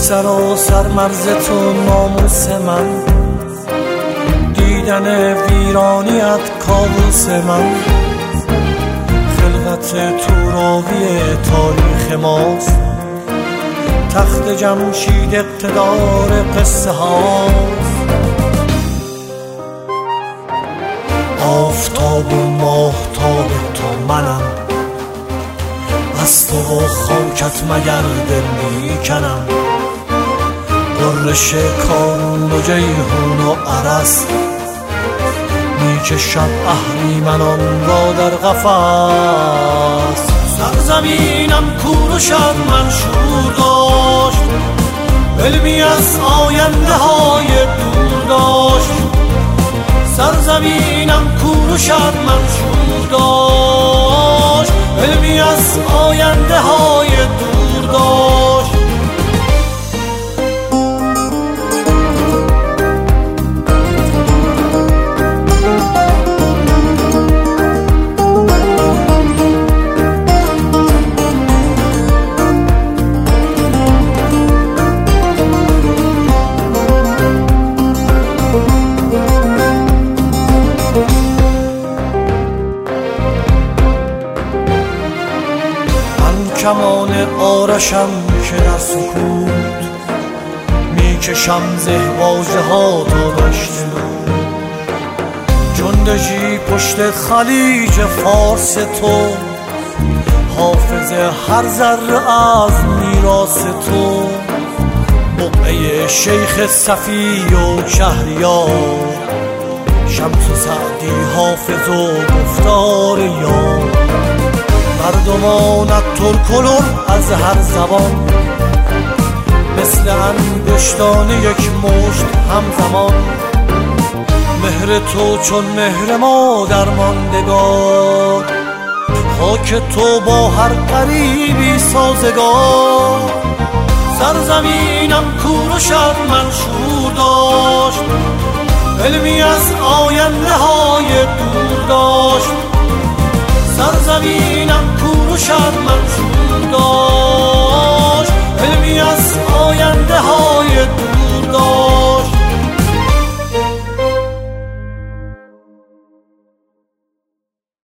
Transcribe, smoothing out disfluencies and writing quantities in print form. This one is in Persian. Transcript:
سراسر مرز تو ناموس من، دیدن ویرانیت کابوس من. خلقت توراوی تاریخ ماست، تخت جمشید اقتدار قصه هاست. آفتاب و ماهتاب تو منم، از تو و خاکت مگر دل میکنم. غرش کارون و جیهون و عرس، میکشم اهریمنان را در قفس. سرزمینم کور و شب منشور داشت، علمی از آینده های دور داشت. سرزمینم کور و شب منشور داشت، علمی از آینده های دور داشت. کمان آرشم که در سکوت، میکشم زهواجه ها تا دشت نور. جندجی پشت خلیج فارس تو، حافظ هر ذره از میراث تو. بقعه شیخ صفی و شهریار، شمس و سعدی حافظ و گفتار یار. مردمانت ترکلر از هر زبان، مثل انگشتان یک مشت همزمان. مهر تو چون مهر ما در ماندگار، خاک تو با هر قریبی سازگار. سرزمینم کور و شب منشور داشت، علمی از آینده های دور داشت. سرزمینم کور و شب منشور داشت،